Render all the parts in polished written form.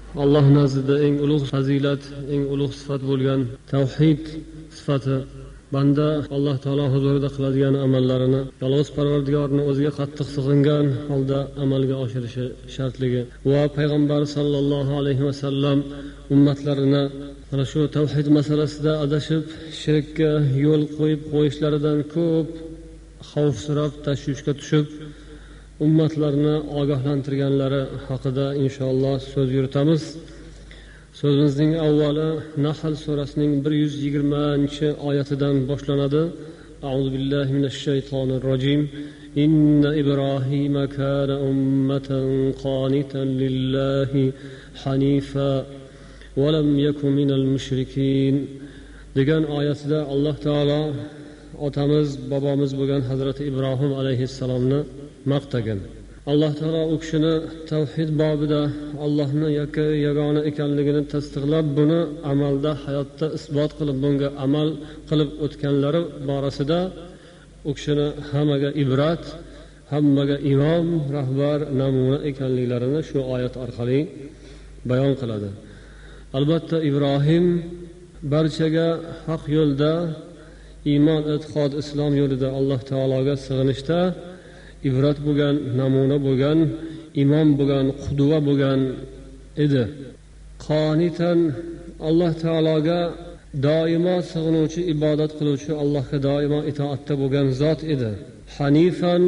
alloh nazdida eng ulug' fazilat, eng ulug' sifat bo'lgan tavhid sifati banda alloh taolo huzurida qiladigan amallarini yolg'iz parvardigorni o'ziga qattiq sig'ingan holda amalga oshirishi shartligi va payg'ambar sollallohu alayhi vasallam ummatlarini mana shu tavhid masalasida adashib shirkka yo'l qo'yib qo'yishlaridan ko'p xavfsirab tashvishga tushib ummatlarni ogohlantirganlari haqida inshaalloh so'z yuritamiz. So'zimizning avvali Nahl surasining 120-oyatidan boshlanadi. A'udhu billahi minash shaytonir rojim. Inna Ibrohima kana ummatan qanitan lillahi hanifa va lam yakun minal mushrikin degan oyatida Alloh taolo otamiz, bobomiz bo'lgan Hazrati Ibrohim alayhissalomni maqtagan. Alloh taolo u kishini tavhid bobida Allohni yagona ekanligini tasdiqlab, buni amalda, hayotda isbot qilib, bunga amal qilib o'tganlari borasida u kishini hammaga ibrat, hammaga imom, rahbar, namuna ekanliklarini shu oyat orqali bayon qiladi. Albatta Ibrohim barchaga haq yo'lda iymon, e'tiqod, islom yo'lida Alloh taologa sig'inishda ibrat bo'lgan, namuna bo'lgan, imom bo'lgan, qudva bo'lgan edi. Qonitan, Alloh taologa doimo sig'inuvchi, ibodat qiluvchi, Allohga doimo itoatda bo'lgan zot edi. Hanifan,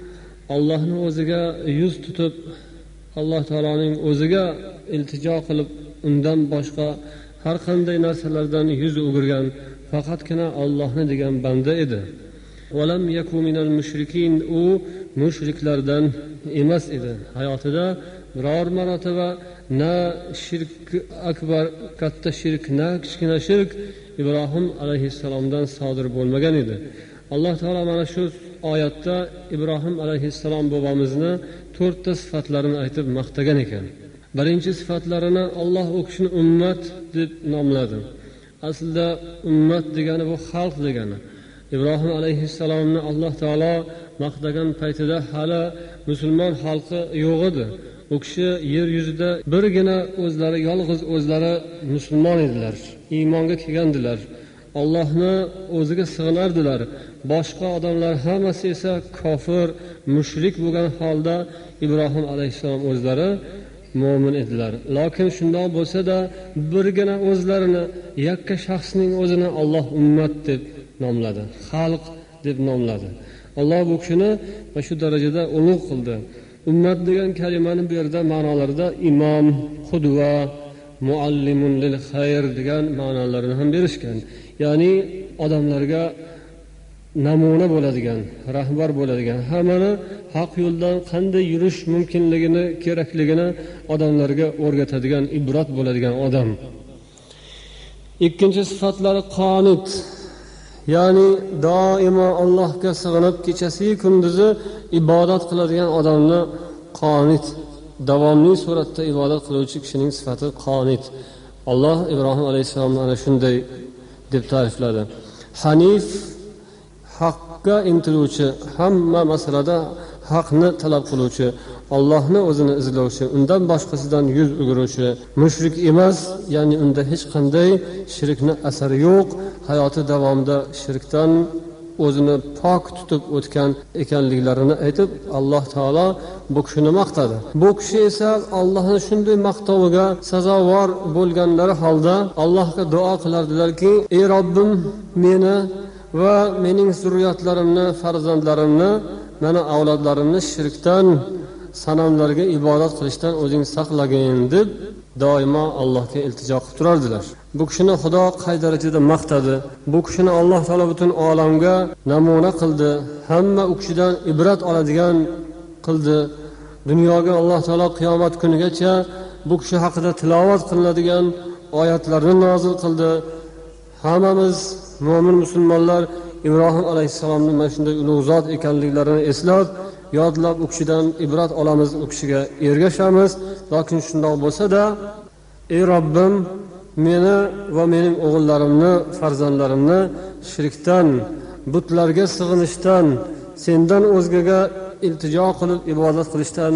Allohni o'ziga yuz tutib, Alloh taoloning o'ziga iltijo qilib, undan boshqa har qanday narsalardan yuz o'girgan faqatgina Allohni degan banda edi. Valam yakun minal mushrikin, u mushriklardan emas edi. Hayotida biror marotaba na shirk akbar, katta shirk, na kichkina shirk Ibrohim alayhissalomdan sodir bo'lmagan edi. Alloh taolo mana shu oyatda Ibrohim alayhissalom bobomizni 4 ta sifatlarini aytib maqtagan ekan. Birinchi sifatlarini Alloh u kishini ummat deb nomladi. Aslida ummat degani bu xalq degani. Ibrohim alayhissalomni Alloh taolo maqtagan paytida hali musulmon xalqi yo'q edi. U kishi yer yuzida birgina o'zlari, yolg'iz o'zlari musulmon edilar, iymonga kelgandilar, Allohni o'ziga sig'inardilar. Boshqa odamlar hammasi esa kofir, mushrik bo'lgan holda Ibrohim alayhissalom o'zlari mo'min edilar. Lekin shundoq bo'lsa-da, birgina o'zlarini, yakka shaxsning o'zini Alloh ummat deb nomladi, xalq deb nomladi. Alloh bu kishini shu darajada ulug' qildi. Ummat degan kalimani bu yerda ma'nolarida imom, qudva, muallimun lil xayr degan ma'nolarni ham berishgan. Ya'ni odamlarga namuna bo'ladigan, rahbar bo'ladigan, hammani haq yo'ldan qanday yurish mumkinligini, kerakligini odamlarga o'rgatadigan, ibrat bo'ladigan odam. Ikkinchi sifatlari qonit, ya'ni doimo Allohga sig'inib kechasi kunduzi ibodat qiladigan odamni qonit, davomli suratda ibodat qiluvchi kishining sifati qonit. Alloh Ibrohim alayhissalomni ana shunday deb ta'rifladi. Hanif, haqqa intiluvchi, hamma masalada haqni talab qiluvchi, Allohni o'zini izlovchi, undan boshqasidan yuz o'giruvchi, mushrik emas, ya'ni unda hech qanday shirkni asari yo'q, hayoti davomida shirkdan o'zini pok tutib o'tgan ekanliklarini aytib, Alloh taolo bu kishini maqtadi. Bu kishi esa Allohning shunday maqtoviga sazovor bo'lganlari holda Allohga duo qilardilarki: "Ey Robbim, meni va mening zurriyotlarimni, farzandlarimni, mana avlodlarimni shirkdan, sanamlarga ibodat qilishdan o'zing saqlagin" deb doimo Allohga iltijo qilib turardilar. Bu kishini Xudo qay darajada maqtadi. Bu kishini Alloh taolo butun olamga namuna qildi. Hamma u kishidan ibrat oladigan qildi. Dunyoga Alloh taolo qiyomat kunigacha bu kishi haqida tilovat qilinadigan oyatlarni nozil qildi. Hammamiz mo'min musulmonlar Ibrohim alayhissalomning mana shunday ulug' zot ekanliklarini eslab, yodlab u kishidan ibrat olamiz, u kishiga ergashamiz. Lekin shundoq bo'lsa-da, ey Robbim, meni va mening o'g'illarimni, farzandlarimni shirkdan, butlarga sig'inishdan, sendan o'zgaga iltijo qilib ibodat qilishdan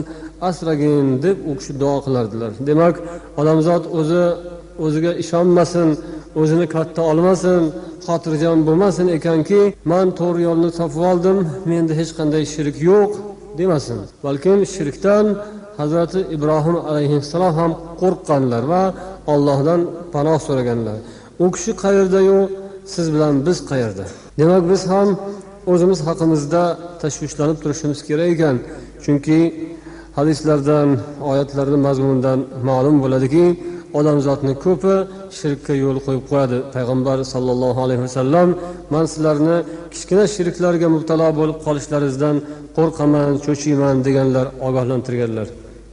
asragin deb u kishi duo qilardilar. Demak, odamzod o'ziga ishonmasin, o'zini katta olmasin, xotirjam bo'lmasin ekanki, men to'g'ri yo'lni topib oldim, menda hech qanday shirk yo'q demasin. Balkim shirkdan Hazrati Ibrohim alayhissalom ham qo'rqqanlar va Allohdan panoh so'raganlar. U kishi qayerda-yu, siz bilan biz qayerda? Demak, biz ham o'zimiz haqimizda tashvishlanib turishimiz kerak ekan. Chunki hadislardan, oyatlarning mazmunidan ma'lum bo'ladiki, odamzodning ko'pi shirkka yo'l qo'yib qo'yadi. Payg'ambar sollallohu alayhi vasallam men sizlarni kichkina shirklarga mubtalo bo'lib qolishlaringizdan qo'rqaman, cho'chiyman deganlar, ogohlantirganlar.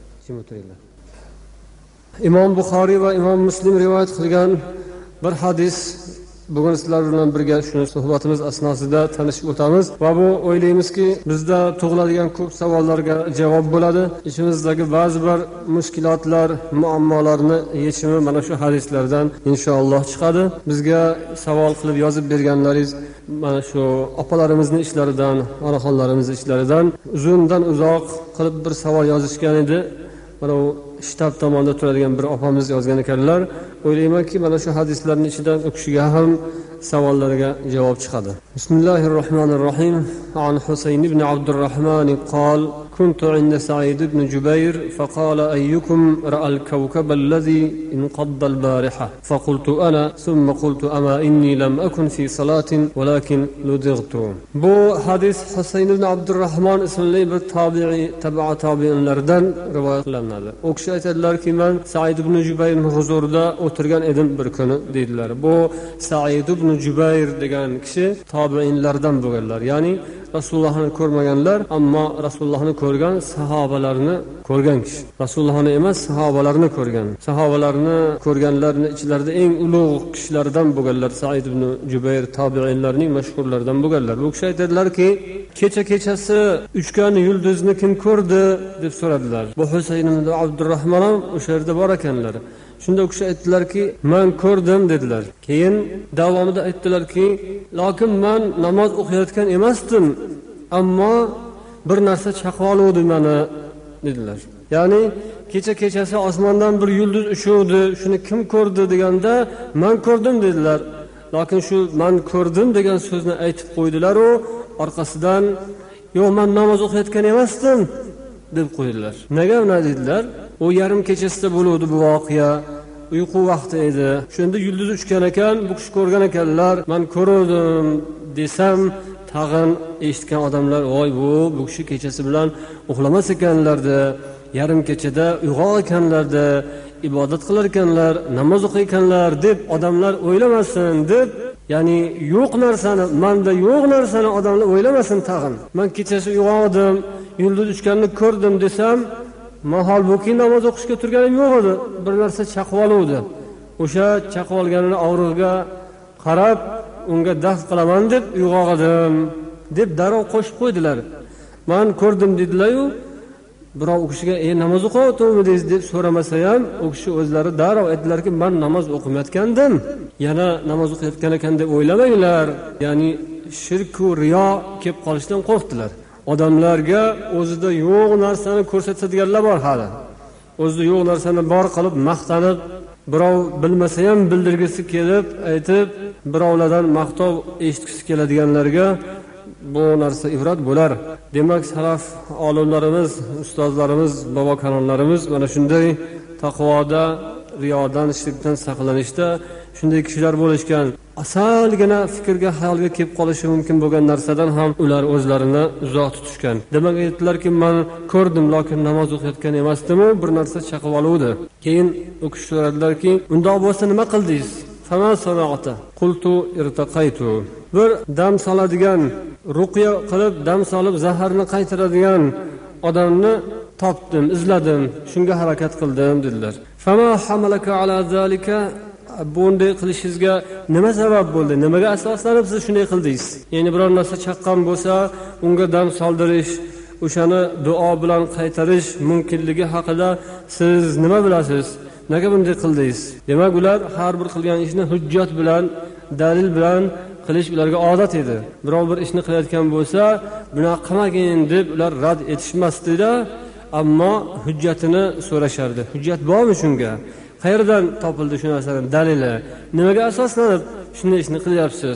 Imom Buxoriy va Imom Muslim rivoyat qilgan bir hadis bugun sizlar bilan birga shuni suhbatimiz asnosida tanishib o'tamiz va bu o'ylaymizki bizda tug'iladigan ko'p savollarga javob bo'ladi. Ichimizdagi ba'zi bir mushkulotlar, muammolarni yechimi mana shu hadislardan inshaalloh chiqadi. Bizga savol qilib yozib berganlaringiz mana shu opalarimizning ishlaridan, onaxonlarimizning ishlaridan uzundan uzoq qilib bir savol yozishgan edi. Mana u shtab tomonda turadigan bir opamiz yozgan ekanlar. O'ylaymanki, mana shu hadislarning ichidan u kishiga ham savollariga javob chiqadi. Bismillahirrohmanirrohim. An Husayn ibn Abdurrahman qol كنت عند سعيد بن جبير فقال أيكم رأى الكوكب الذي انقض البارحة فقلت أنا ثم قلت أما إني لم أكن في صلاة ولكن لدغت. Bu hadis Husayn ibn Abdurrahman ismli bir tabi'inlardan rivoyat qilinadi. O kishi aytadilarki, men Said ibn Jubayrning huzurida o'tirgan edim bir kuni dedilar. Bu Said ibn Jubayr degan kishi tabi'inlardan bo'lganlar. Ya'ni Rasulullohni ko'rmaganlar, ammo Rasulullohni ko'rgan sahobalarni ko'rgan kishi. Rasulullohni emas, sahobalarni ko'rgan. Sahobalarni ko'rganlarning ichlarida eng ulug' kishilardan bo'lganlar Said ibn Jubayr tabi'inlarning mashhurlaridan bo'lganlar. Bu kishi aytadilarki, kechasi uchgan yulduzni kim ko'rdi deb so'radilar. Bu Husayn ibn Abdurrahman ham o'sha yerda bor ekanlar. Shunda u kishi aytdilarki, men ko'rdim dedilar. Keyin davomida aytdilarki, lekin men namoz o'qiyotgan emasdim, ammo bir narsa chaqib oluvdi meni dedilar. Ya'ni kechasi osmondan bir yulduz uchuvdi, shuni kim ko'rdi deganda, men ko'rdim dedilar. Lekin shu men ko'rdim degan so'zni aytib qo'ydilar u orqasidan, "Yo'q, men namoz o'qiyotgan emasdim" deb qo'ydilar. Nega uni dedilar? O yarim kechasida bo'ldi bu voqea. Uyqu vaqti edi. Shunda yulduz uchgan ekan, bu kishi ko'rgan ekanlar. Men ko'rdim desam, tag'in eshitgan odamlar, "Voy, bu kishi kechasi bilan uxlamas ekanlarda, yarim kechada uyg'oq ekanlarda, ibodat qilar ekanlar, namoz o'qir ekanlar" deb odamlar o'ylamasin deb, ya'ni yo'q narsani, menda yo'q narsani odamlar o'ylamasin tag'in. Men kechasi uyg'oqdim, yulduz uchganini ko'rdim desam, mahol bo'ki namoz o'qishga turganim yo'q edi. Bir narsa chaqib oluvdi. O'sha chaqib olganini og'rig'iga qarab, unga daf qilaman deb uyg'oqdim deb darrov qo'shib qo'ydilar. Men ko'rdim dedilar-yu, birov u kishiga namoz o'qiyotganmidingiz deb so'ramasa ham, u kishi o'zlari darrov aytdilarki, men namoz o'qimayotgandim. Yana namoz o'qiyotgan ekan deb o'ylamanglar. Ya'ni shirk va riyo kelib qolishdan qo'rqdilar. Odamlarga o'zida yo'q narsani ko'rsatadiganlar bor hali. O'zida yo'q narsani bor qilib maqtanib, birov bilmasa ham bildirgisi kelib, aytib, birovlardan maqtov eshitgisi keladiganlarga bu narsa ibrat bo'lar. Demak, salaf olimlarimiz, ustozlarimiz, bobokanonlarimiz mana shunday taqvoda, riyodan, shirkdan saqlanishda shunday kishilar bo'lishgan. Asalgina fikrga, xayolga kelib qolishi mumkin bo'lgan narsadan ham ular o'zlarini uzoq tutishgan. Demak, aytdilarki, men ko'rdim, lekin namoz o'qiyotgan emasdim, bir narsa chaqib oluvdi. Keyin u kishi so'radilarki, "Unda bo'lsa nima qildingiz?" Fama sana'ata. Qultu irtaqaytu. Bir dam soladigan, ruqya qilib dam solib zaharni qaytaradigan odamni topdim, izladim, shunga harakat qildim dedilar. Fama hamalaka ala zalika. Bunday qilishingizga nima sabab bo'ldi? Nimaga asoslanib siz shunday qildingiz? Ya'ni biror narsa chaqqan bo'lsa, unga dam soldirish, o'shani duo bilan qaytarish mumkinligi haqida siz nima bilasiz? Nega bunday qildingiz? Demak, ular har bir qilgan ishni hujjat bilan, dalil bilan qilish ularga odat edi. Biror bir ishni qilayotgan bo'lsa, bunaqa qilmagin deb ular rad etishmasdi-da. ammo hujjatini so'rashardi. Hujjat bormi shunga? Qayerdan topildi shu narsaning dalili? Nimaga asoslanib shunday ishni qilyapsiz?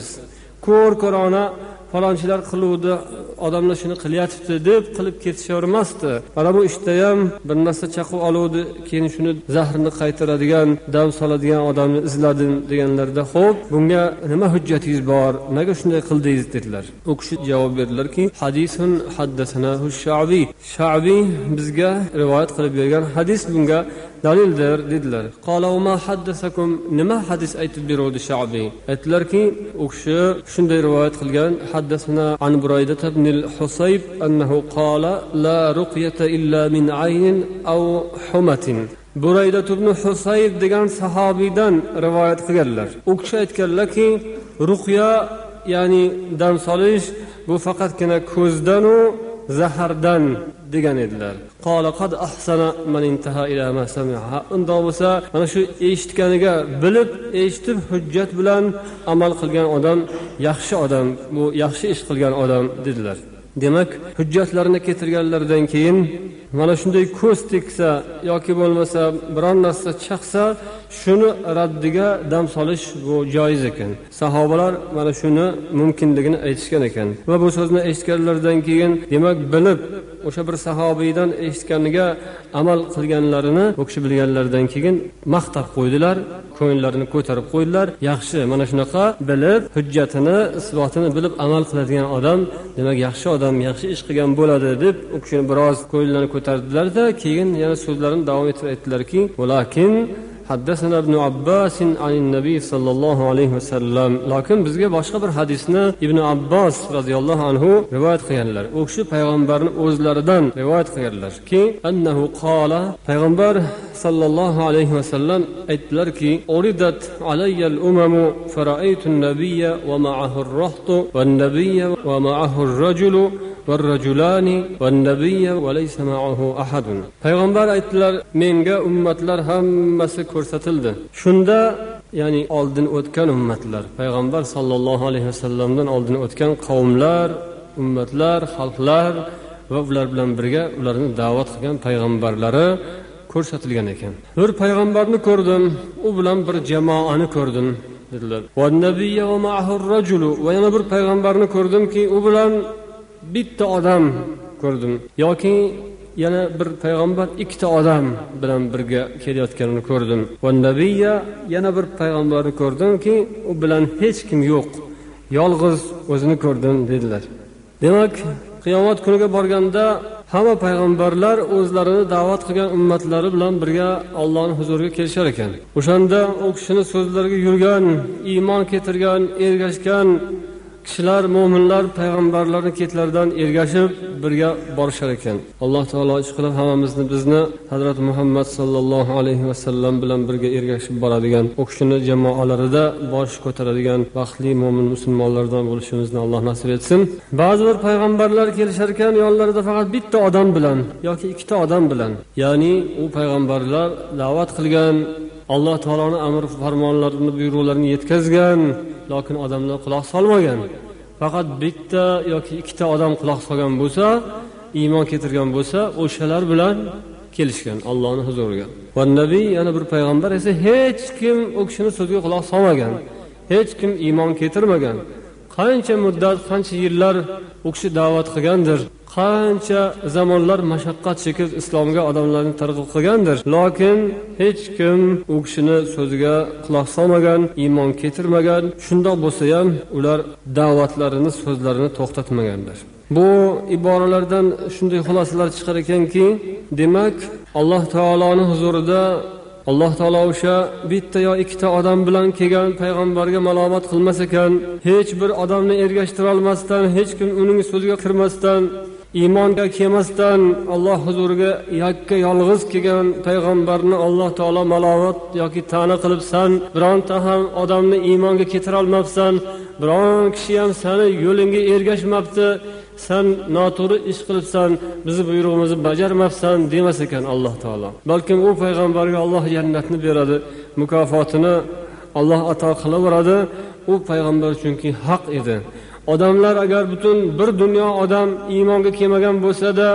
Ko'rona falonchilar qiluvdi, odamlar shuni qilyapti deb qilib ketishavermasdi. Mana bu ishda ham bir narsa chaqib oluvdi, keyin shuni zahrini qaytaradigan, dam soladigan odamni izladim deganlarda, xo'p, bunga nima hujjatingiz bor? Nega shunday qildingiz dedilar. U kishi javob berdilarki, hadisun haddasanahu Sha'bi. Sha'bi bizga rivoyat qilib bergan hadis bunga dalildir dedilar. Qala va ma haddasakum, nima hadis aytib berdi Sha'bi? Aytdilarki, u kishi shunday rivoyat qilgan, haddasana an Burayda ibn al-Husayb annahu qala la ruqyata illa min aynin aw humatin. Burayda ibn Husayb degan sahobiydan rivoyat qilganlar. U kishi aytganlarki, ruqya ya'ni dam solish bu faqatgina ko'zdan va zahardan degan edilar. Qala qad ahsana man intaha ila ma sami'a. Unda bo'lsa, mana shu eshitganiga bilib, eshitib hujjat bilan amal qilgan odam yaxshi odam, bu yaxshi ish qilgan odam dedilar. Demak, hujjatlarini keltirganlardan keyin mana shunday ko'z teksa yoki bo'lmasa biron narsa chaqsa, shuni raddiga dam solish bu joiz ekan. Sahobalar mana shuni mumkinligini aytishgan ekan. Va bu so'zni eshitganlardan keyin, demak, bilib o'sha bir sahobiydan eshitganiga amal qilganlarini bu kishi bilganlardan keyin maqtab qo'ydilar, ko'ngillarini ko'tarib qo'ydilar. Yaxshi, mana shunaqa bilib, hujjatini, isbotini bilib amal qiladigan odam, demak, yaxshi odam, yaxshi ish qilgan bo'ladi deb u kishini biroz ko'ngillarini ko'tardilar-da, keyin yana so'zlarini davom ettirib aytdilarki, "Walakin haddasana ibn Abbas anin nabiy sallallohu alayhi vasallam." Lekin bizga boshqa bir hadisni Ibn Abbos radhiyallohu anhu rivoyat qilganlar. U kishi payg'ambarning o'zlaridan rivoyat qilganlar-ki, annahu qala, payg'ambar sallallohu alayhi vasallam aytdilarki, "Uridat alayya al-umamu fara'aytu an-nabiyya wa ma'ahu ar-rahtu wan-nabiyya wa ma'ahu ar-rajulu var-rajulani wan-nabiyya wa laysa ma'ahu ahadun." Payg'ambar aytdilar, menga ummatlar hammasi ko'rsatildi. Shunda, ya'ni oldin o'tgan ummatlar, payg'ambar sallallohu alayhi vasallamdan oldin o'tgan qavmlar, ummatlar, xalqlar va ular bilan birga ularni da'vat qilgan payg'ambarlari ko'rsatilgan ekan. Bir payg'ambarni ko'rdim, u bilan bir jamoani ko'rdim dedilar. Wan-nabiyya va ma'ahu ar-rajulu, va yana bir payg'ambarni ko'rdimki, u bilan bitta odam ko'rdim. Yoki yana bir payg'ambar ikkita odam bilan birga kelayotganini ko'rdim. Va nabiyya, yana bir payg'ambarni ko'rdimki, u bilan hech kim yo'q. Yolg'iz o'zini ko'rdim dedilar. Demak, qiyomat kuniga borganda hamma payg'ambarlar o'zlarini da'vat qilgan ummatlari bilan birga Allohning huzuriga kelishar ekan. O'shanda u kishining so'zlariga yurgan, iymon keltirgan, ergashgan kishilar, mo'minlar payg'ambarlarning ketlaridan ergashib birga borishar ekan. Alloh taolo ishqilib hammamizni, bizni Hazrat Muhammad sallallohu alayhi vasallam bilan birga ergashib boradigan, u kishining jamoalarida bosh ko'taradigan baxtli mo'min musulmonlardan bo'lishimizni Alloh nasib etsin. Ba'zi bir payg'ambarlar kelishar ekan, yonlarida faqat bitta odam bilan yoki ikkita odam bilan. Ya'ni u payg'ambarlar da'vat qilgan, Alloh taoloning amr farmonlarini, buyruqlarini yetkazgan, lekin odamlar quloq solmagan. Faqat bitta yoki ikkita odam quloq solgan bo'lsa, iymon keltirgan bo'lsa, o'shalar bilan kelishgan Allohning huzuriga. Va nabiy, yana bir payg'ambar esa hech kim u kishining so'ziga quloq solmagan, hech kim iymon keltirmagan. Qancha muddat, qancha yillar u kishi da'vat qilgandir, qancha zamonlar mashaqqat chekib islomga odamlarni targ'ib qilgandir, lekin hech kim u kishining so'ziga quloq solmagan, iymon keltirmagan. Shundoq bo'lsa ham ular da'vatlarini, so'zlarini to'xtatmaganlar. Bu iboralardan shunday xulosalar chiqar ekanki, demak, Alloh taoloning huzurida Alloh taolo o'sha bitta yo ikkita odam bilan kelgan payg'ambarga malomat qilmas ekan, hech bir odamni ergashtira olmasdan, hech kim uning so'ziga kirmasdan, iymonga kelmasdan Alloh huzuriga yakka yolg'iz kelgan payg'ambarni Alloh taolo malomat yoki ta'na qilibsan, bironta ham odamni iymonga keltira olmabsan, biron kishi ham seni yo'lingga ergashmabdi, sen noto'g'ri ish qilibsan, bizni buyrug'imizni bajarmabsan demas ekan Alloh taolo. Balkim u payg'ambarga Alloh jannatni beradi, mukofotini Alloh ato qilaveradi. U payg'ambar chunki haq edi. Odamlar agar butun bir dunyo odam iymonga kelmagan bo'lsa-da,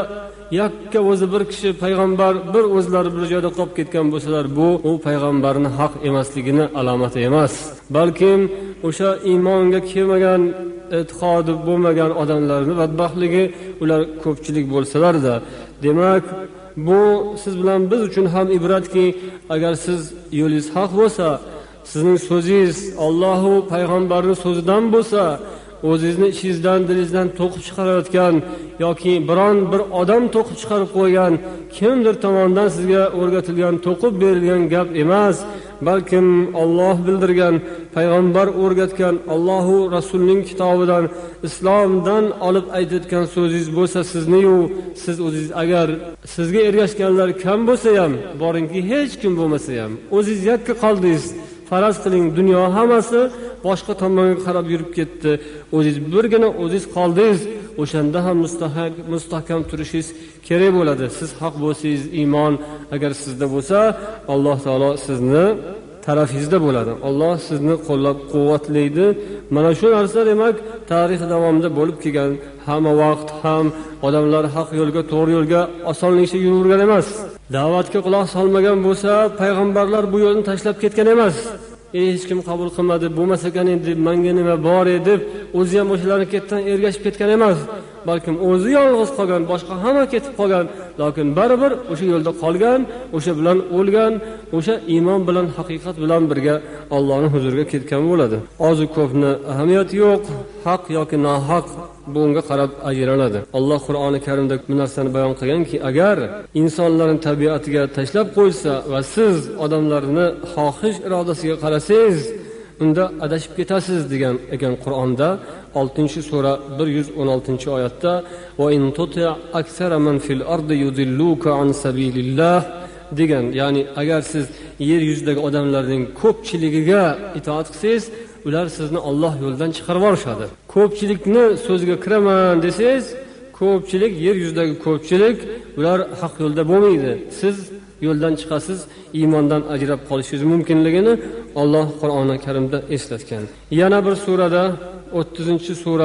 yakka o'zi bir kishi payg'ambar bir o'zlari bir joyda qolib ketgan bo'lsalar, bu u payg'ambarning haq emasligini alomati emas, balkim o'sha iymonga kelmagan, e'tiqodi bo'lmagan odamlarning badbaxtligi ular ko'pchilik bo'lsalar-da. Demak, bu siz bilan biz uchun ham ibratki, agar siz yo'lingiz haq bo'lsa, sizning so'zingiz Alloh va payg'ambarning so'zidan bo'lsa, o'zingizni ichingizdan, dilingizdan to'qib chiqarayotgan yoki biron bir odam to'qib chiqarib qo'ygan kimdir tomonidan sizga o'rgatilgan, to'qib berilgan gap emas, balkim Alloh bildirgan, payg'ambar o'rgatgan, Alloh va Rasulning kitobidan, islomdan olib aytayotgan so'zingiz bo'lsa, sizning-yu siz o'zingiz agar sizga ergashganlar kam bo'lsa ham, boringki hech kim bo'lmasa ham, o'zingiz yakka qoldingiz. Faraz qiling, dunyo hammasi boshqa tomonga qarab yurib ketdi. O'zingiz birgina o'zingiz qoldingiz. O'shanda ham mustahkam turishingiz kerak bo'ladi. Siz haq bo'lsangiz, iymon agar sizda bo'lsa, Alloh taolo sizni tarafingizda bo'ladi. Alloh sizni qo'llab-quvvatlaydi. Mana shu narsa demak tarix davomida bo'lib kelgan. Hamma vaqt ham odamlar haq yo'lga, to'g'ri yo'lga osonlikcha yuravergan emas. Da'vatga quloq solmagan bo'lsa, payg'ambarlar bu yo'lni tashlab ketgan emas. Hech kim qabul qilmadi, bo'lmasa ekan endi menga nima bor edi deb o'zi ham o'shalarni ketdan ergashib ketgan emas. Balkim o'zi yolg'iz qolgan, boshqa hamma ketib qolgan, lekin baribir o'sha yo'lda qolgan, o'sha bilan o'lgan, o'sha iymon bilan, haqiqat bilan birga Allohning huzuriga ketgan bo'ladi. Ozi ko'pni ahamiyati yo'q, haq yoki nohaq bunga qarab ajraladi. Alloh Qur'oni Karimda bu narsani bayon qilganki, agar insonlarning tabiatiga tashlab qo'ysa va siz odamlarni xohish irodasiga qarasangiz, unda adashib ketasiz degan ekan Qur'onda 6-sura 116-oyatda va in tuti aksara man fil ardi yudilluka an sabilillah degan, ya'ni agar siz yer yuzidagi odamlarning ko'pchiligiga itoat qilsangiz, ular sizni Alloh yo'ldan chiqarib yuborishadi. Ko'pchilikni so'ziga kiraman desangiz, ko'pchilik, yer yuzidagi ko'pchilik, ular haq yo'lda bo'lmaydi. Siz yo'ldan chiqasiz, iymondan ajrab qolishingiz mumkinligini Alloh Qur'oni Karimda eslatgan. Yana bir surada 30-sura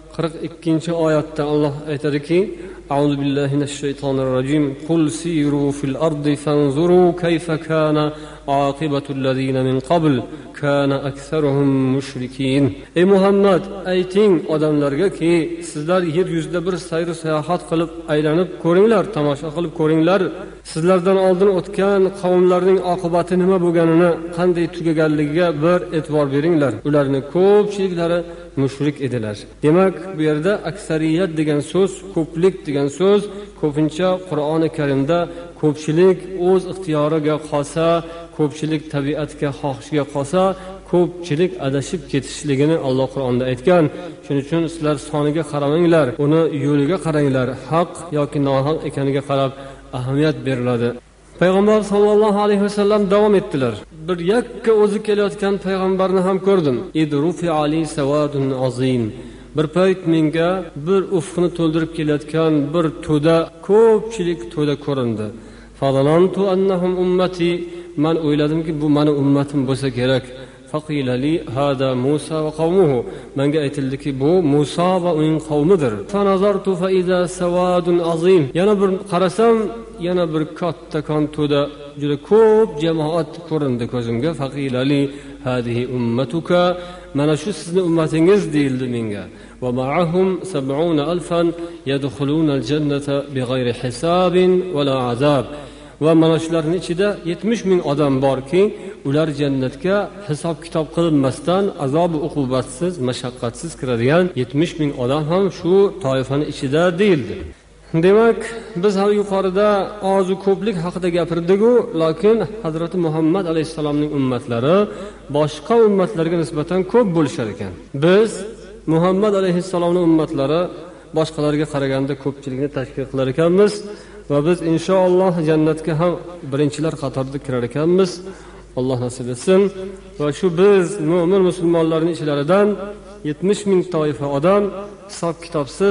42-oyatda Alloh aytadiki: A'udhu billahi minash shaytonir rojim. Qul siru fil ardi fanzuru kayfa kana aqibatul ladina min qabl kana aktsaruhum mushrikin. Ey Muhammad, ayting odamlarga ki, sizlar yer yuzida bir sayr sayohat qilib aylanib ko'ringlar, tomosha qilib ko'ringlar. Sizlardan oldin o'tgan qavmlarning oqibati nima bo'lganini, qanday tugaganligiga bir e'tibor beringlar. Ularning ko'pchiliklari mushrik edilar. Demak, bu yerda aksariyat degan so'z, ko'plik degan so'z ko'pincha Qur'oni Karimda ko'pchilik o'z ixtiyoriga qolsa, ko'pchilik tabiatga, xohishiga qolsa, ko'pchilik adashib ketishligini Alloh Qur'onda aytgan. Shuning uchun sizlar soniga qaramanglar, uni yo'liga qaranglar. Haq yoki nohaq ekaniga qarab ahamiyat beriladi. Payg'ambar sollallohu alayhi vasallam davom etdilar. Bir yakka o'zi kelayotgan payg'ambarni ham ko'rdim. Idrufi ali sawadun azim. Bir payt menga bir ufqni to'ldirib kelayotgan bir to'da, ko'pchilik to'da ko'rindi. Fadalantu annahum ummati. Men o'yladimki, bu meni ummatim bo'lsa kerak. Faqila li hada Musa va qavmuhu. Menga aytildiki, bu Musa va uning qavmidir. Fanazartu fa iza sawadun azim. Yana bir qarasam, yana bir kattakon to'da, juda ko'p jamoat ko'rindi ko'zimga. Faqila li hadihi ummatuka. Mana shu sizning ummatingiz deyildi menga. Va ma'ahum 70,000 yadkhuluna al-jannata bighayri hisabin va la azab. Va mana shularning ichida 70,000 odam borki, ular jannatga hisob kitob qilinmasdan, azob va uqubatsiz, mashaqqatsiz kiradigan 70,000 odam ham shu toifaning ichida deyildi. Demak, biz ham yuqorida ozu ko'plik haqida gapirdik-ku, lekin Hazrati Muhammad alayhisalomning ummatlari boshqa ummatlarga nisbatan ko'p bo'lishar ekan. Biz Muhammad alayhisalomning ummatlari boshqalarga qaraganda ko'pchilikni tashkil qilar ekanmiz va biz inshaalloh jannatga ham birinchilar qatorida kirar ekanmiz. Alloh nasib etsin. Va shu biz mo'min musulmonlarning ichlaridan 70,000 toifa odam hisob kitobsiz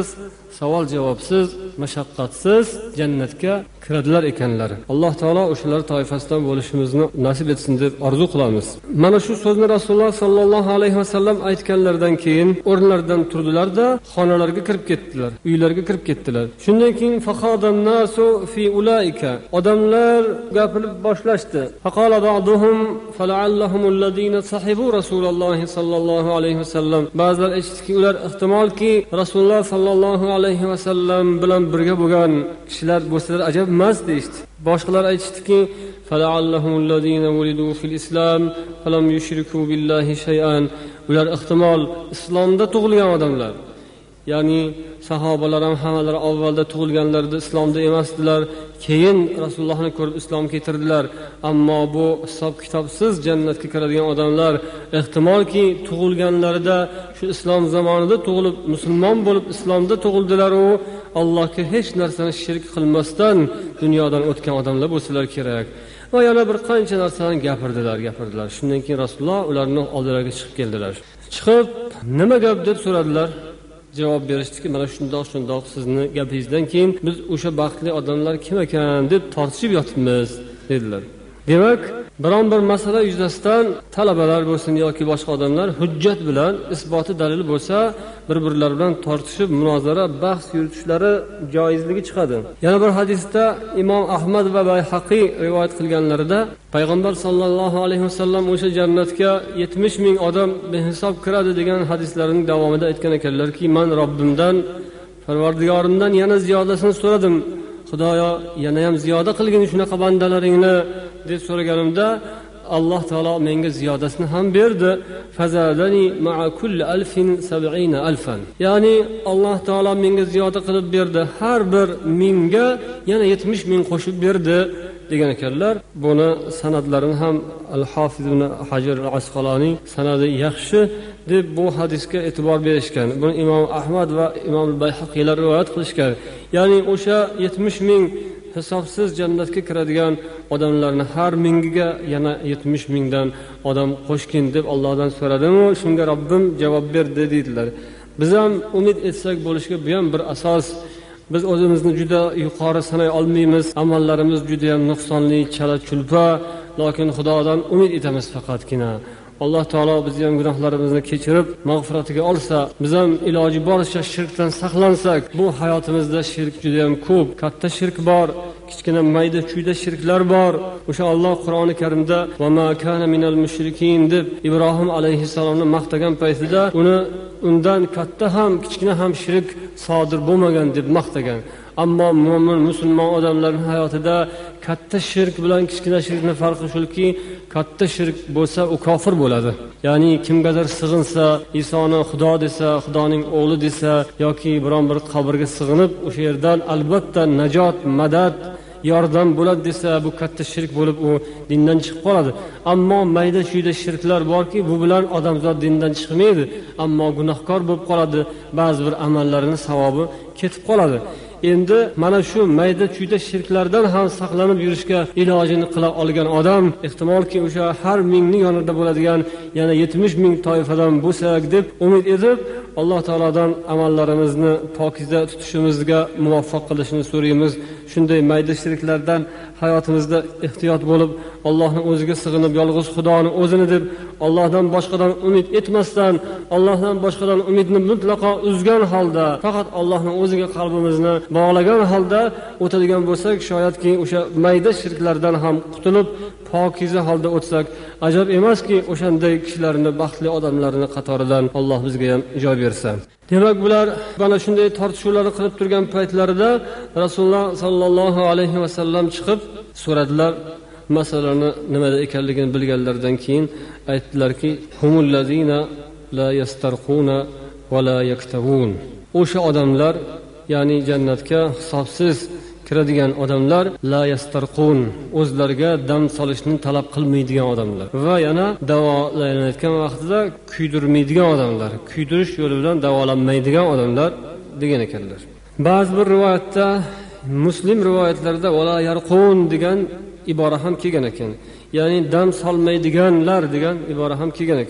savol javobsiz, mashaqqatsiz jannatga kiradilar ekanlar. Alloh taolo o'shalar toifasidan bo'lishimizni nasib etsin deb orzu qilamiz. Mana shu so'zni Rasululloh sallallohu alayhi vasallam aytganlaridan keyin o'rnlaridan turdilar-da, xonalarga kirib ketdilar, uylarga kirib ketdilar. Shundan keyin faqadan nasu fi ulaika, odamlar gapirib boshlashdi. Faqala ba'duhum fala'allahum alladhina sahibu Rasululloh sallallohu alayhi vasallam. Ba'zilar aytishdiki, ular ehtimolki Rasululloh sallallohu alayhi vasallam bilan birga bo'lgan kishilar bo'lsalar ajab emas deydi. Boshqalar aytishdiki, fala'allahum alladhina wulidu fil islam falam yushriku billahi shay'an. Ular ehtimol islomda tug'ilgan odamlar. Ya'ni sahobalar ham hammalari avvalda tug'ilganlarida islomda emasdilar, keyin Rasulullohni ko'rib islom keltirdilar. Ammo bu hisob kitobsiz jannatga kiradigan odamlar ehtimolki tug'ilganlarida shu islom zamonida tug'ilib, musulmon bo'lib islomda tug'ildilar u Allohga hech narsani shirk qilmasdan dunyodan o'tgan odamlar bo'lsalar kerak. Va yana bir qancha narsalarni gapirdilar. Shundan keyin Rasululloh ularning oldilariga chiqib keldilar. Chiqib, nima gap deb so'radilar. Javob berishdiki, mana shundoq sizni gapingizdan keyin biz o'sha baxtli odamlar kim ekan deb tortishib yotibmiz dedilar. Demak, biron bir masala yuzasidan talabalar bo'lsin yoki boshqa odamlar hujjat bilan isboti dalil bo'lsa, bir-birlari bilan tortishib, munozara, bahs yuritishlari joizligi chiqadi. Yana bir hadisda Imom Ahmad va Bayhaqiy rivoyat qilganlarida Payg'ambar sallallohu alayhi vasallam o'sha jannatga 70 ming odam behisob kiradi degan hadislarining davomida aytgan ekanlarki, men Robbimdan, Parvardigorimdan yana ziyodasini so'radim. Xudoyo, yana ham ziyoda qilgin shunaqa bandalaringni deb so'raganimda Alloh taolo menga ziyodasini ham berdi. Fazadani ma'a kulli alfin 70 alfan. Ya'ni Alloh taolo menga ziyoda qilib berdi. Har bir mingga yana 70 ming qo'shib berdi degan ekanlar. Buni sanadlarini ham Al-Hafiz ibn Hajar al-Asqaloni sanadi yaxshi deb bu hadisga e'tibor berishgan. Buni Imom Ahmad va Imom Bayhaqiylar rivoyat qilishgan. Ya'ni o'sha 70 ming hisobsiz jannatga kiradigan odamlarni har mingiga yana 70 mingdan odam qo'shgin deb Allohdan so'radim-u, shunga Robbim javob berdi dedilar. Biz ham umid etsak bo'lishiga bu ham bir asos. Biz o'zimizni juda yuqori sanay olmaymiz. Amallarimiz juda ham nuqsonli, chala-chulpa, lekin Xudodan umid etamiz faqatgina. Alloh taolo bizning ham gunohlarimizni kechirib, mag'firatiga olsa, biz ham iloji boricha shirkdan saqlansak, bu hayotimizda shirk juda ham ko'p, katta shirk bor, kichkina mayda-chuyda shirklar bor. O'sha Alloh Qur'oni Karimda va ma kana minal mushrikin deb Ibrohim alayhissalomni maqtagan paytida uni undan katta ham, kichkina ham shirk sodir bo'lmagan deb maqtagan. Ammo mo'min musulmon odamlarning hayotida katta shirk bilan kichkina shirkning farqi shuki, katta shirk bo'lsa u kofir bo'ladi. Ya'ni kimgadir sig'insa, Isoni Xudo desa, Xudoning o'g'li desa yoki biron bir qabrga sig'inib, o'sha yerdan albatta najot, madad, yordam bo'ladi desa, bu katta shirk bo'lib u dindan chiqib qoladi. Ammo mayda-chuyda shirklar borki, bu bilan odamzod dindan chiqmaydi, ammo gunohkor bo'lib qoladi, ba'zi bir amallarining savobi ketib qoladi. Endi mana shu mayda-chuyda shirklardan ham saqlanib yurishga ilojini qila olgan odam, ehtimolki o'sha har mingning yonida bo'ladigan yana 70 ming toifadan bo'lsak deb umid etib, Alloh taolodan amallarimizni pokiza tutishimizga muvaffaq qilishini so'raymiz. Shunday mayda shirklardan hayotimizda ehtiyot bo'lib, Allohning o'ziga sig'inib, yolg'iz Xudoni o'zini deb Allohdan boshqadan umid etmasdan, Allohdan boshqadan umidni mutlaqo uzgan holda, faqat Allohning o'ziga qalbimizni bog'lagan holda o'tadigan bo'lsak, shoyatki o'sha mayda shirklardan ham qutulib, pokiza holda o'tsak, ajab emaski o'shanday kishilarni, baxtli odamlarni qatoridan Alloh bizga ham joy bersa. Demak, bular mana shunday tortishuvlarni qilib turgan paytlarida Rasululloh sallallohu alayhi vasallam chiqib so'radilar. Masalani nimada ekanligini bilganlaridan keyin aytdilarki, humul lazina la yastarquna va la yaktavun. O'sha odamlar, ya'ni jannatga hisobsiz kiradigan odamlar, la yastarqun, o'zlariga dam solishni talab qilmaydigan odamlar va yana davolanayotgan vaqtida kuydirmaydigan odamlar, kuydirish yo'li bilan davolanmaydigan odamlar degan ekanlar. Ba'zi bir rivoyatda, Muslim rivoyatlarida vala yarqun degan ibora ham kelgan ekan. Ya'ni dam solmaydiganlar degan ibora ham kelgan ekan.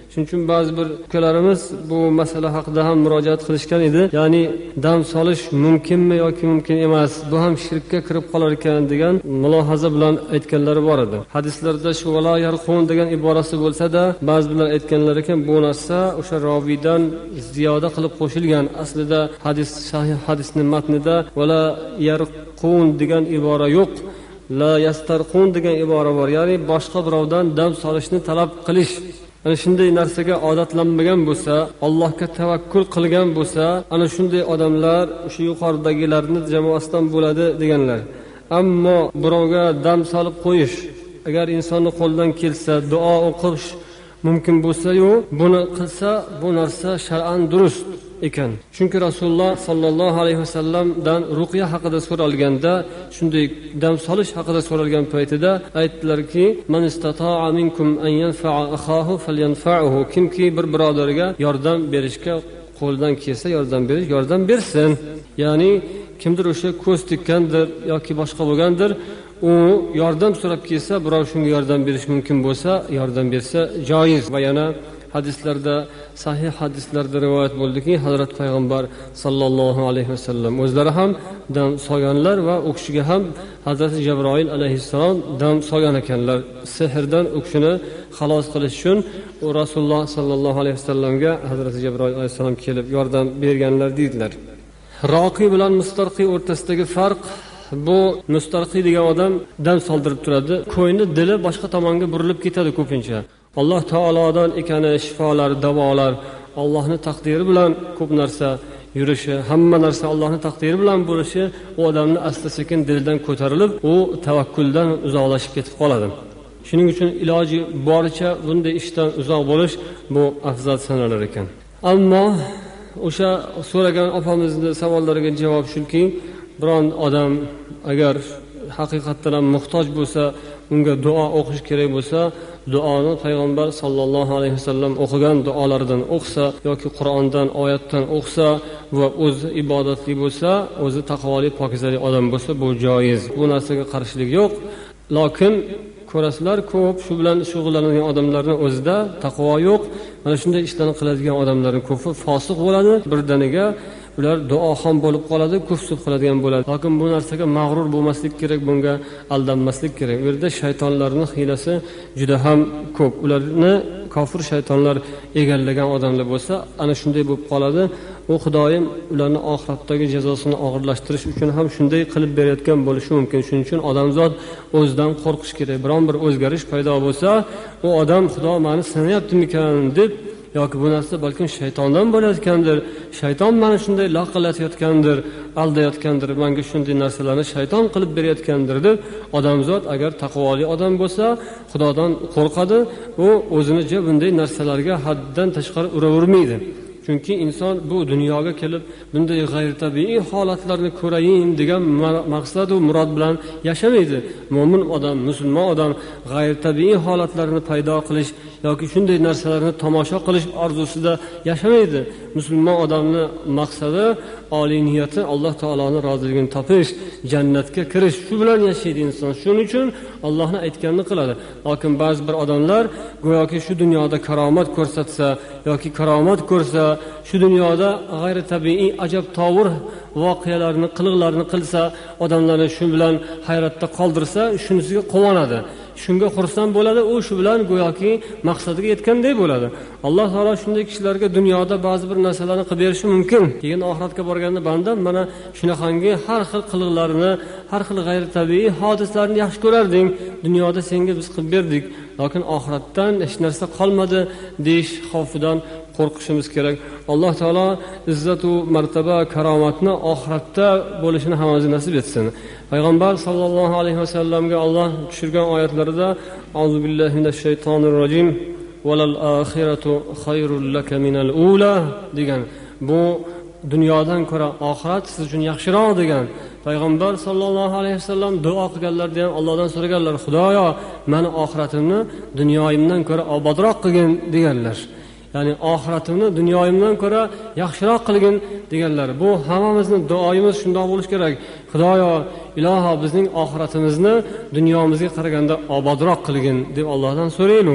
Shuning uchun ba'zi bir ukalarimiz bu masala haqida ham murojaat qilishgan edi. Ya'ni dam solish mumkinmi yoki mumkin emas, bu ham shirkka kirib qolar ekan degan mulohaza bilan aytganlari bor edi. Hadislarda shu vala yarqun degan iborasi bo'lsa-da, ba'zi bilan aytganlar ekan bu narsa o'sha roviydan ziyoda qilib qo'shilgan. Aslida sahih hadisning matnida vala yarqun degan ibora yo'q. La yastarqun degan ibora bor. Ya'ni boshqa birovdan dam solishni talab qilish. Ana shunday narsaga odatlanmagan bo'lsa, Allohga tavakkul qilgan bo'lsa, ana shunday odamlar o'sha yuqoridagilarning jamoasidan bo'ladi deganlar. Ammo birovga dam solib qo'yish, agar insonning qo'lidan kelsa, duo o'qish mumkin bo'lsa-yu, buni qilsa, bu narsa shar'an durust ekan. Chunki Rasululloh sallallohu alayhi vasallamdan ruqya haqida so'ralganda, shunday dam solish haqida so'ralgan paytida aytdilarki, "Man istata'a minkum an yanfa'a akhahu falyanfa'hu." Kimki bir birodariga yordam berishga qo'ldan kelsa, yordam bersin. Ya'ni kimdir o'sha ko'z tikkandir yoki boshqa bo'lgandir, u yordam so'rab kelsa, birov shunga yordam berish mumkin bo'lsa, yordam bersa joiz. Va yana hadislarda, sahih hadislarda rivoyat bo'ldiki, Hazrat payg'ambar sallallohu alayhi vasallam o'zlari ham dam solganlar va u kishiga ham Hazrat Jabroil alayhissalom dam solgan ekanlar. Sehrdan u kishini xalos qilish uchun u Rasululloh sallallohu alayhi vasallamga Hazrat Jabroil alayhissalom kelib yordam berganlar deydilar. Roqi bilan mustarqi o'rtasidagi farq: bu mustarqi degan odam dam soldirib turadi, ko'ngli, dili boshqa tomonga burilib ketadi ko'pincha. Alloh taolodan ekani shifolar, davolar, Allohning taqdiri bilan ko'p narsa yurishi, hamma narsa Allohning taqdiri bilan bo'lishi u odamni asta-sekin dilidan ko'tarilib, u tavakkuldan uzoqlashib ketib qoladi. Shuning uchun iloji boricha bunday ishdan uzoq bo'lish bu afzal sanalar ekan. Ammo o'sha so'ragan opamizning savollariga javob shuki, biron odam agar haqiqatdan ham muhtoj bo'lsa, unga duo o'qish kerak bo'lsa, duoni payg'ambar sallallohu alayhi vasallam o'qigan duolaridan o'qisa yoki Qur'ondan, oyatdan o'qisa va o'zi ibodatli bo'lsa, o'zi taqvoli, pokizali odam bo'lsa, bu joiz. Bu narsaga qarshilik yo'q. Lekin ko'rasizlar, ko'p shu bilan shug'ullanadigan odamlarning o'zida taqvo yo'q. Mana shunday ishlarni qiladigan odamlarning ko'pi fosiq bo'ladi. Birdaniga ular duoxon bo'lib qoladi, kufr qiladigan bo'ladi. Lekin bu narsaga mag'rur bo'lmaslik kerak, bunga aldanmaslik kerak. Bu yerda shaytonlarning hiylasi juda ham ko'p. Ularni kofir shaytonlar egallagan odamlar bo'lsa, ana shunday bo'lib qoladi. U Xudoyim ularni oxiratdagi jazosini og'irlashtirish uchun ham shunday qilib berayotgan bo'lishi mumkin. Shuning uchun odamzod o'zidan qo'rqish kerak. Biron bir o'zgarish paydo bo'lsa, u odam Xudo meni sinayaptimikan deb, yoki bu narsa balkim shaytondan bo'layotgandir, shayton meni shunday laqillatayotgandir, aldayotgandir, menga shunday narsalarni shayton qilib berayotgandir deb, odamzod agar taqvoli odam bo'lsa, Xudodan qo'rqadi, u o'zini bunday narsalarga haddan tashqari uravermaydi. Chunki inson bu dunyoga kelib bunday g'ayritabiiy holatlarni ko'rayin degan maqsad va murod bilan yashamaydi. Mo'min odam, musulmon odam g'ayritabiiy holatlarni paydo qilish yoki shunday narsalarni tomosha qilish orzusida yashamaydi. Musulmon odamning maqsadi, oliy niyati Alloh taoloning roziligini topish, jannatga kirish. Shu bilan yashaydi inson. Shuning uchun Allohning aytganini qiladi. Lekin ba'zi bir odamlar go'yoki shu dunyoda karomat ko'rsatsa yoki karomat ko'rsa, shu dunyoda g'ayritabiiy ajab tovur voqealarni, qiliqlarni qilsa, odamlarni shu bilan hayratda qoldirsa, shunisiga quvonadi. Shunga xursand bo'ladi, u shu bilan go'yoki maqsadiga yetganday bo'ladi. Alloh taolo shunday kishilarga dunyoda ba'zi bir narsalarni qilib berishi mumkin. Keyin oxiratga borganda bandam mana shunaqangi har xil qiliqlarni, har xil g'ayritabiiy hodisalarni yaxshi ko'rarding. Dunyoda senga biz qilib berdik, lekin oxiratdan hech narsa qolmadi deyish xavfidan qo'rqishimiz kerak. Alloh taolo izzat va martaba, karomatni oxiratda bo'lishini hammamizga nasib etsin. Payg'ambar sallallohu alayhi vasallamga Alloh tushirgan oyatlarida Auzu billahi minash shaytonir rojim valal axiratu xayrul laka minal ula degan. Bu dunyodan ko'ra oxirat siz uchun yaxshiroq degan. Payg'ambar sallallohu alayhi vasallam duo qilganlarda ham Allohdan so'raganlar, Xudoyo, meni oxiratimni dunyoyimdan ko'ra obodroq qilgin deganlar. Ya'ni oxiratimni dunyoyimdan ko'ra yaxshiroq qilgin deganlar. Bu hammamizning duoyimiz shunday bo'lishi kerak. Xudoyo, iloho bizning oxiratimizni dunyomizga qaraganda obodroq qilgin deb Allohdan so'raylik.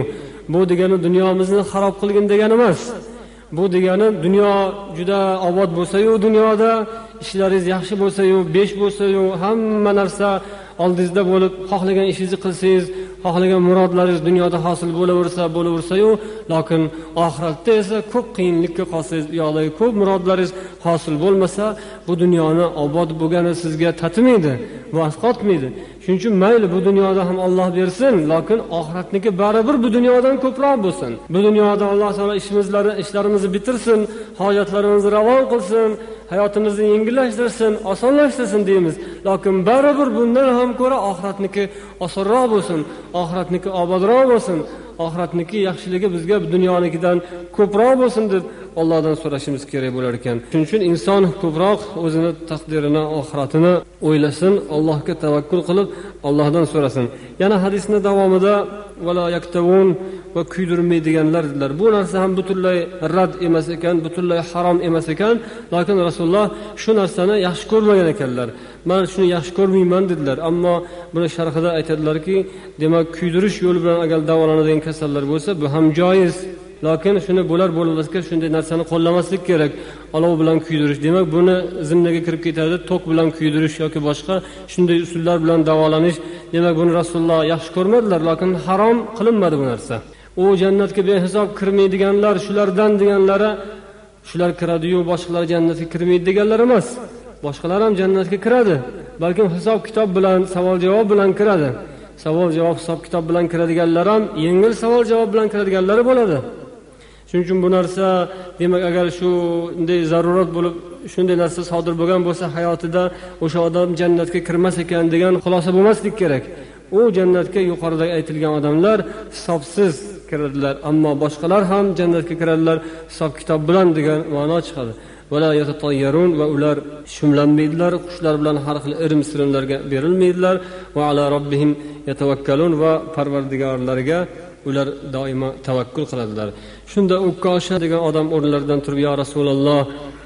Bu degani dunyomizni xarob qilgin degani emas. Bu degani dunyo juda obod bo'lsa-yu, dunyoda ishlaringiz yaxshi bo'lsa-yu, besh bo'lsa-yu, hamma narsa oldingizda bo'lib, xohlagan ishingizni qilsangiz, xohlagan murodlaringiz dunyoda hosil bo'laversa-yu, lekin oxiratda esa ko'p qiyinlikka qolsangiz, yo'qdagi ko'p murodlaringiz hosil bo'lmasa, bu dunyoni obod bo'lgani sizga tatmaydi, bu asqotmaydi. Shuning uchun mayli bu dunyoda ham Alloh bersin, lekin oxiratniki baribir bu dunyodan ko'proq bo'lsin. Bu dunyoda Alloh taolo ishlarimizni bitirsin, hojatlarimizni ravon qilsin, hayotimizni yengillashtirsin, osonlashtirsin deymiz. Lekin baribir bundan ham ko'ra oxiratniki osonroq bo'lsin, oxiratniki obodroq bo'lsin, oxiratniki yaxshiligi bizga dunyonikidan ko'proq bo'lsin deb Allohdan so'rashimiz kerak bo'lar ekan. Shuning uchun inson ko'proq o'zini taqdirini, oxiratini o'ylasin, Allohga tavakkul qilib, Allohdan so'rasin. Yana hadisning davomida vala yaktavun va kuydirmaydiganlar dedilar. Bu narsa ham butunlay rad emas ekan, butunlay harom emas ekan, lekin Rasululloh shu narsani yaxshi ko'rmagan ekanlar. Men shuni yaxshi ko'rmayman dedilar, ammo buni sharhida aytadilarki, demak kuydirish yo'li bilan agar davolanadigan kasallar bo'lsa, bu ham joiz. Lekin shuni bo'lmasga shunday narsani qo'llamaslik kerak. Olov bilan kuydirish, demak buni zimnaga kirib ketadi, tok bilan kuydirish yoki boshqa shunday usullar bilan davolanish. Demak buni Rasululloh yaxshi ko'rmadilar, lekin harom qilinmadi bu narsa. U jannatga behisob kirmaydiganlar, shulardan deganlari, shular kiradi-yu, boshqalar jannatga kirmaydi deganlar emas. Boshqalar ham jannatga kiradi, balkim hisob kitob bilan, savol-javob bilan kiradi. Savol-javob, hisob-kitob bilan kiradiganlar ham yengil savol-javob bilan kiradiganlar bo'ladi. Shuning uchun bu narsa, demak agar shunday zarurat bo'lib, shunday narsa sodir bo'lgan bo'lsa hayotida, o'sha odam jannatga kirmas ekan degan xulosa bo'lmaslik kerak. U jannatga yuqorida aytilgan odamlar hisobsiz kiradilar, ammo boshqalar ham jannatga kiradilar hisob-kitob bilan degan ma'no chiqadi. Vala yatatayyarun va ular shumlanmaydilar, qushlar bilan har xil irim-sirimlarga berilmaydilar. Va ala robbihim yatavakkalun va Parvardigorlariga ular doimo tavakkul qiladilar. Shunda Ukkosha degan odam o'rnlaridan turib, "Ya Rasululloh,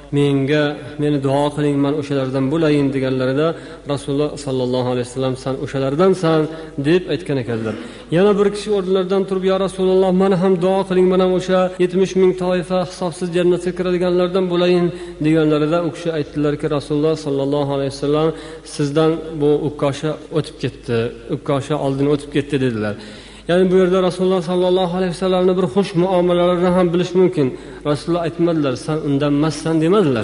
meni duo qiling, men o'shalardan bo'layin" deganlarida Rasululloh sallallohu alayhi vasallam "Sen o'shalardansan" deb aytgan ekanlar. Yana bir kishi o'rnlaridan turib, "Ya Rasululloh, meni ham duo qiling, men ham o'sha 70 ming toifa hisobsiz jannatga kiradiganlardan bo'layin" deganlarida u kishi aytdilarki, Rasululloh sallallohu alayhi vasallam "Sizdan bu Ukkosha o'tib ketdi, Ukkosha oldin o'tib ketdi" dedilar. Ya'ni bu yerda Rasululloh sallallohu alayhi vasallamning bir xush muomalalarini ham bilish mumkin. Rasululloh aytmadilar, "Sen undan emassan" demadilar.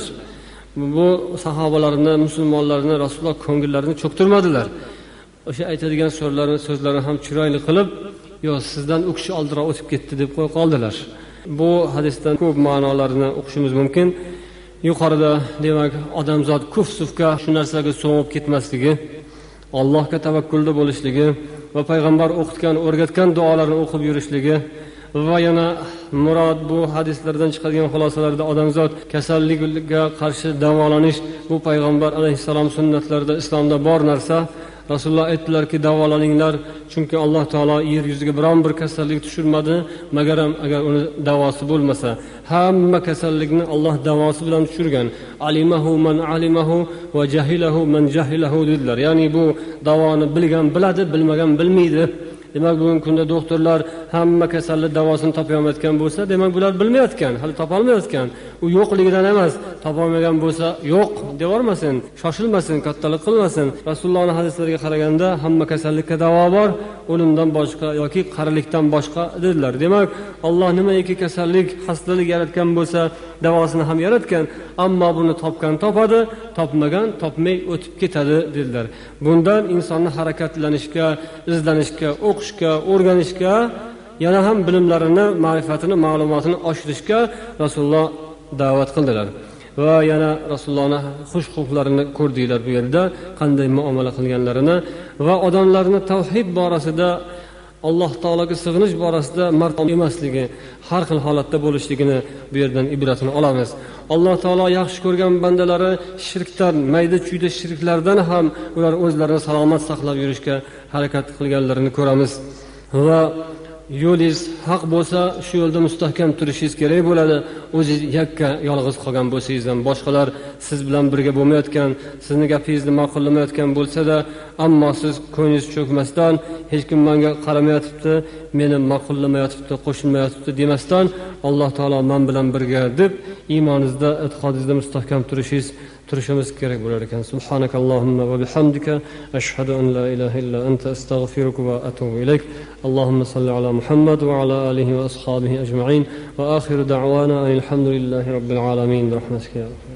Bu sahobalarni, musulmonlarni Rasululloh ko'ngillarini cho'ktirmadilar. O'sha aytadigan so'zlarini ham chiroyli qilib, "Yo'q, sizdan u kishi oldinroq o'tib ketdi" deb qo'yib qoldilar. Bu hadisdan ko'p ma'nolarni o'qishimiz mumkin. Yuqorida demak odamzod kuf-sufga, shu narsaga so'ngib ketmasligi, Allohga tavakkulda bo'lishligi va payg'ambar o'rgatgan duolarni o'qib yurishligi va yana murod bu hadislardan chiqadigan xulosalarda odamzod kasallikka qarshi davolanish, bu payg'ambar alayhissalom sunnatlarida, islomda bor narsa. Rasululloh aytdilarki, davolaninglar, chunki Alloh taolo yer yuziga biron bir kasallik tushirmadi, magaram agar uni davosi bo'lmasa. Hamma kasallikni Alloh davosi bilan tushirgan. Alimahu man alimahu va jahilahu man jahilahu dedilar. Ya'ni bu davoni bilgan biladi, bilmagan bilmaydi. Demak, bugungi kunda doktorlar hamma kasallik davosini topolmayotgan bo'lsa, demak bular bilmayotgan, hali topolmayotgan. U yo'qligidan emas, topolmagan bo'lsa yo'q devormasin, shoshilmasin, kattalik qilmasin. Rasulullohning hadislariga qaraganda hamma kasallikka davo bor, o'limdan boshqa yoki qarilikdan boshqa dedilar. Demak, Alloh nimaiki kasallik, xastalik yaratgan bo'lsa, davosini ham yaratgan, ammo buni topgan topadi, topmagan topmay o'tib ketadi dedilar. Bundan insonni harakatlanishga, izlanishga, o'qishga, o'rganishga, yana ham bilimlarini, ma'rifatini, ma'lumotini oshirishga Rasululloh da'vat qildilar. Va yana Rasulullohning xush-xulqlarini ko'rdinglar bu yerda, qanday muomala qilganlarini va odamlarni tavhid borasida, Alloh taologa sig'inish borasida martam emasligi, har xil holatda bo'lishligini bu yerdan ibratini olamiz. Alloh taolo yaxshi ko'rgan bandalari shirkdan, mayda-chuyda shirklardan ham ular o'zlarini salomat saqlab yurishga harakat qilganlarini ko'ramiz. Va yo'lingiz haq bo'lsa shu yo'lda mustahkam turishingiz kerak bo'ladi. O'zingiz yakka yolg'iz qolgan bo'lsangiz ham, boshqalar siz bilan birga bo'lmayotgan, sizni gapingizni ma'qullamayotgan bo'lsa-da, ammo siz ko'nglingiz cho'kmasdan, hech kim menga qaramayotibdi, meni ma'qullamayotibdi, qo'shilmayotibdi demasdan, Alloh taolo men bilan birga deb iymoningizda, e'tiqodingizda mustahkam turishimiz kerak bo'lar ekan. Subhanakallohumma va bihamdika ashhadu an la ilaha illa anta astaghfiruka va atubu ilayk. Allohumma salli ala Muhammad va ala alihi va ashabihi ajma'in. Va akhiru da'wana alhamdulillahi robbil alamin. Rahmatika.